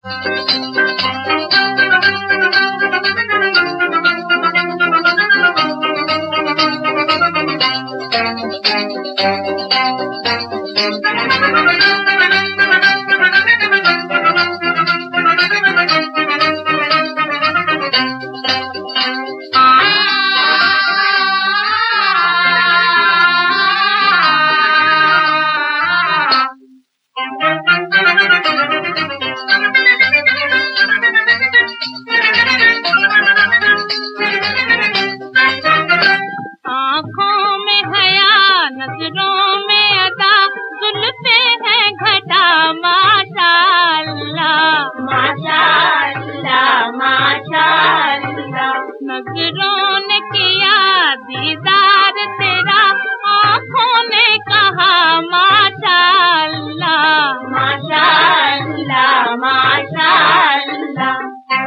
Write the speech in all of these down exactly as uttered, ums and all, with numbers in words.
नजरों ने किया दीदार तेरा, आँखों ने कहा माशाअल्लाह माशाअल्लाह माशाअल्लाह।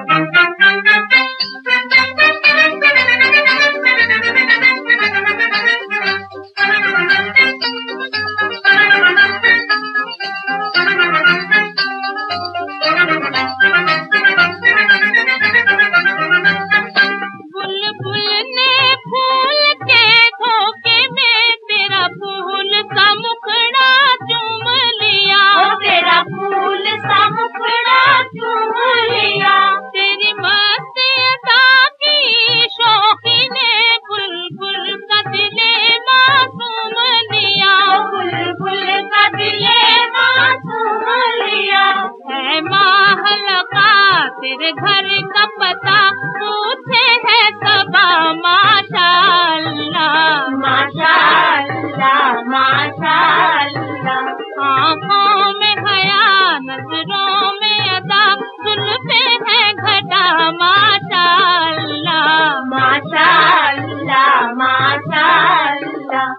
तेरे घर का पता पूछे है सबा माशाअल्लाह माशाअल्लाह माशाअल्लाह। आँखों में हया नजरों में अदा, जुल्फे है घटा माशाअल्लाह माशाअल्लाह माशाअल्लाह।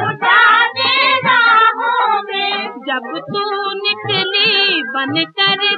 जब तू निकली बन कर